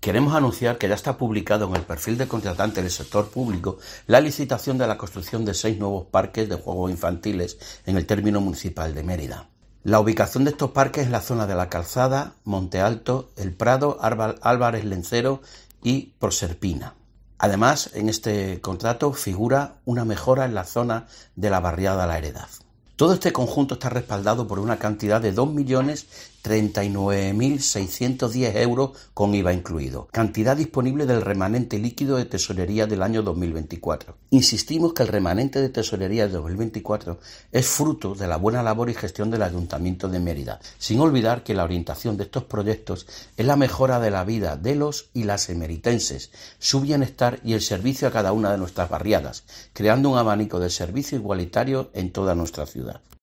Queremos anunciar que ya está publicado en el perfil de contratante del sector público la licitación de la construcción de 6 nuevos parques de juegos infantiles en el término municipal de Mérida. La ubicación de estos parques es en la zona de La Calzada, Monte Alto, El Prado, Álvarez Lencero y Proserpina. Además, en este contrato figura una mejora en la zona de la barriada La Heredad. Todo este conjunto está respaldado por una cantidad de 2.039.610 euros con IVA incluido, cantidad disponible del remanente líquido de tesorería del año 2024. Insistimos que el remanente de tesorería de 2024 es fruto de la buena labor y gestión del Ayuntamiento de Mérida, sin olvidar que la orientación de estos proyectos es la mejora de la vida de los y las emeritenses, su bienestar y el servicio a cada una de nuestras barriadas, creando un abanico de servicio igualitario en toda nuestra ciudad.